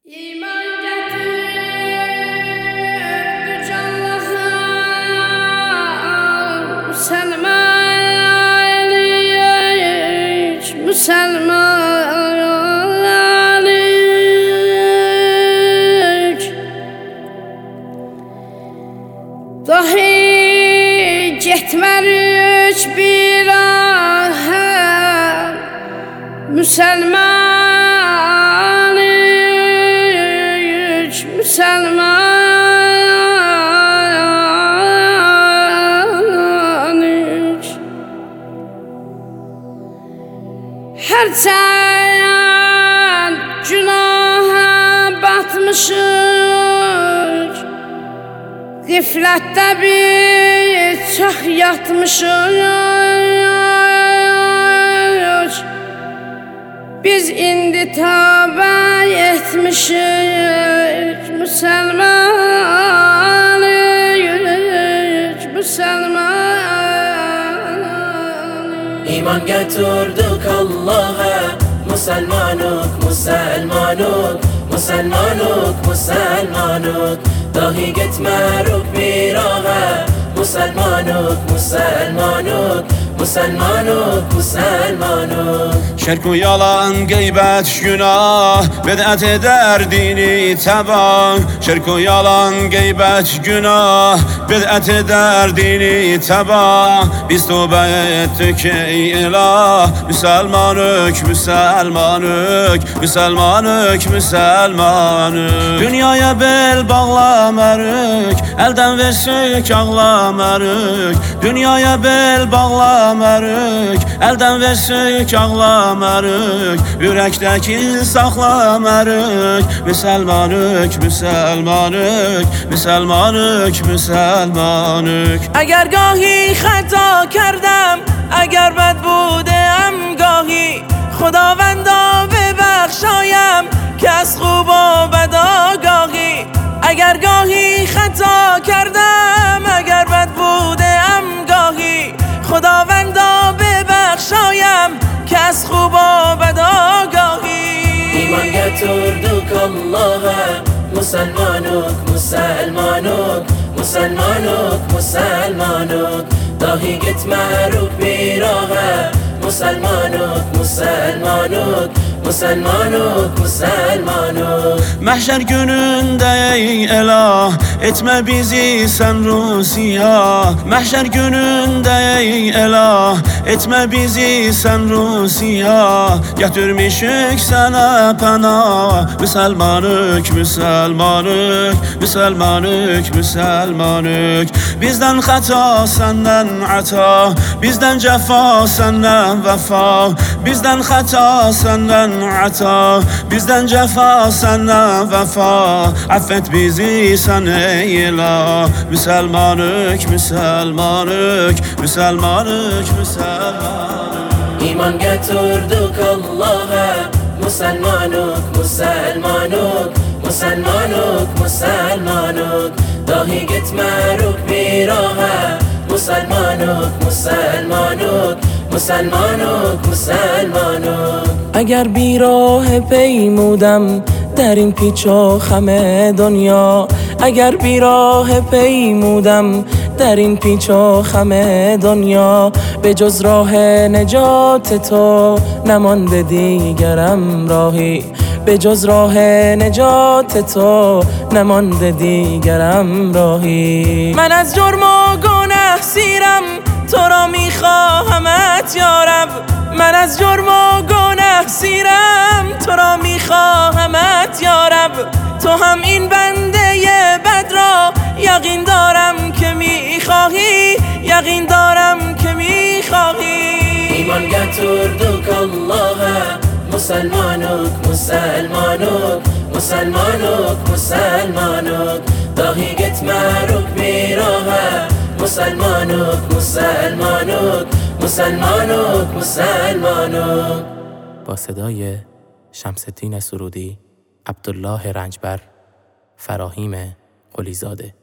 İman getirdi canlığa Müslüman hiç Müslüman hiç dahi getmərik bir aha Müslüman hiç Müslüman hiç Hərçənd günaha batmışıq Qiflətdə biz çox yatmışıq Biz indi tövbə etmişik Müslüman hiç Müslüman İman getirdik Allah'a Müslümanuk, Müslümanuk Müslümanuk, Müslümanuk Dahi gitmeruk bir ağa Müslümanuk, Müslümanuk Müslümanuk, Müslümanuk Şirk u yalan, gıybet, günah Bid'at eder dini tebah Şirk u yalan, gıybet, günah Bid'at eder dini tebah Biz tövbe ettik ey ilah Müslümanuk, Müslümanuk Müslümanuk, Müslümanuk Dünyaya bel bağlamarık Elden versek ağlamarık Dünyaya bel bağlamarık Elden versek ağlamarık Yürekdeki saklamarık Müslümanuk, Müslümanuk Müslümanuk, Müslümanuk اگر گاهی خطا کردم اگر بد بودم گاهی خداوندا ببخشایم که از خوب و بد آگاهی اگر گاهی خطا کردم اگر بد بودم گاهی خداوندا ببخشایم که از خوب و بد آگاهی ایمان getirdik Allah'a Müslümanuk, Müslümanuk Müslümanuk, Müslümanuk Dahi gitmeruk bir ağa Müslümanuk, Müslümanuk Müslümanuk, Müslümanuk Mahşer gününde ey elah Etme bizi sen Rusya Mahşer gününde ey elah Etme bizi sen Rusya Getirmişik sana pena Müslümanuk, Müslümanuk Müslümanuk, Müslümanuk Bizden hata senden ata Bizden cefa senden vefa Bizden hata senden ata Bizden cefa senden vefa Affet bizi sen ey ilah Müslümanuk, Müslümanuk Müslümanuk, Müslümanuk İman getirdik Allah'a Müslümanuk, Müslümanuk Müslümanuk, Müslümanuk Dahi gitmeruk bir ağa Müslümanuk, Müslümanuk Müslümanuk, Müslümanuk اگر بی راه پیمودم در این پیچ و خم دنیا اگر بی راه پیمودم در این پیچ و خم دنیا به جز راه نجات تو نمانده دیگرم راهی به جز راه نجات تو نمانده دیگرم راهی من از جرم و گناه سیرم تو را میخواهمت یا رب من از جرم و گناه سیرم تو را میخواهمت یا رب تو هم این بنده بد را یقین دارم که میخواهی یقین دارم که میخواهی ایمان getirdik Allah'a Müslümanuk, Müslümanuk Müslümanuk, Müslümanuk Dahi gitmeruk bir ağa Müslümanuk, Müslümanuk Müslümanuk, Müslümanuk با صدای شمس‌الدین سرودی، عبدالله رنجبر، فراهیم قلیزاده.